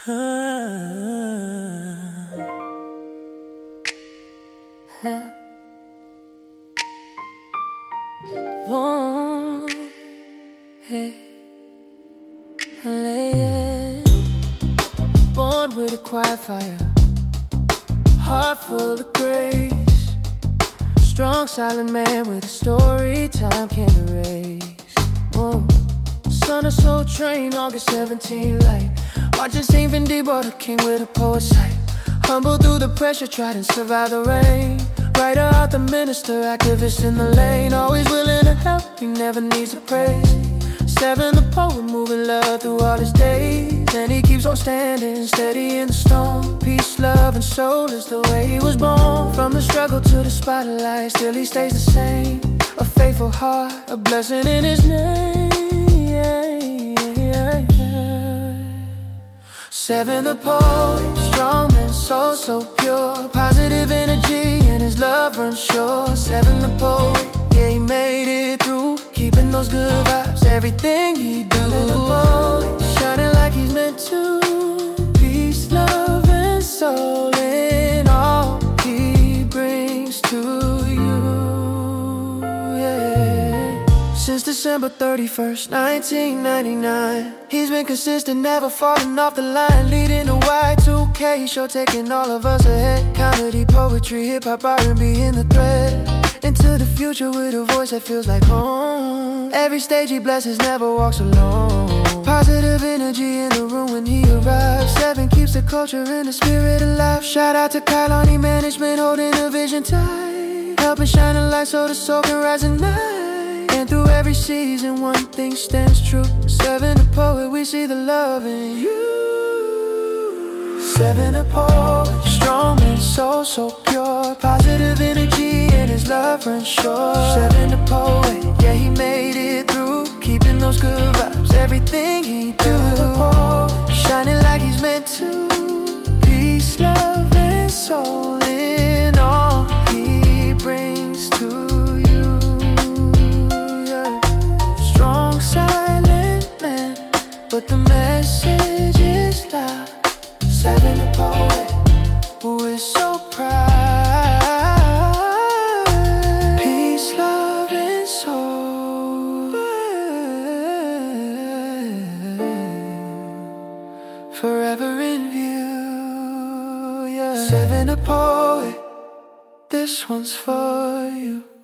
Won't it born with a quiet fire, heart full of grace, strong silent man with a story time can't erase. Whoa. Son of Soul Train, August 17 light, watching Saint Vindy, the king with a poet's sight. Humble through the pressure, tried and survived the rain. Writer out the minister, activist in the lane, always willing to help, he never needs a praise. Seven the poet, moving love through all his days, and he keeps on standing steady in the storm. Peace, love, and soul is the way he was born. From the struggle to the spotlight, still he stays the same. A faithful heart, a blessing in his name. Seven the poet, strong man, soul so pure, positive energy and his love runs sure. Seven the poet, yeah, he made it through, keeping those good vibes, everything he do. Seven the poet, shining like he's meant to. Peace, love, and soul in all he brings to you, yeah. Since December 31st, 1999, he's been consistent, never falling off the line. Leading the Y2K show, taking all of us ahead. Comedy, poetry, hip-hop, R&B in the thread. Into the future with a voice that feels like home. Every stage he blesses, never walks alone. Positive energy in the room when he arrives. Seven keeps the culture and the spirit alive. Shout out to Kailani Management, holding the vision tight, helping shine a light so the soul can rise at night. And through every season, one thing stands true. Seven the poet, we see the love in you. Seven the poet, strong and soul so pure, positive energy and his love runs sure. Seven the poet, yeah, he made it through, keeping those good vibes, everything he do. The poet, shining like he's meant to. Peace, love, and soul in all he brings to you, yeah. Strong silent man, but the message is loud. Seven the poet, who is so proud. Peace, love, and soul, forever in view, yeah. Seven the poet, this one's for you.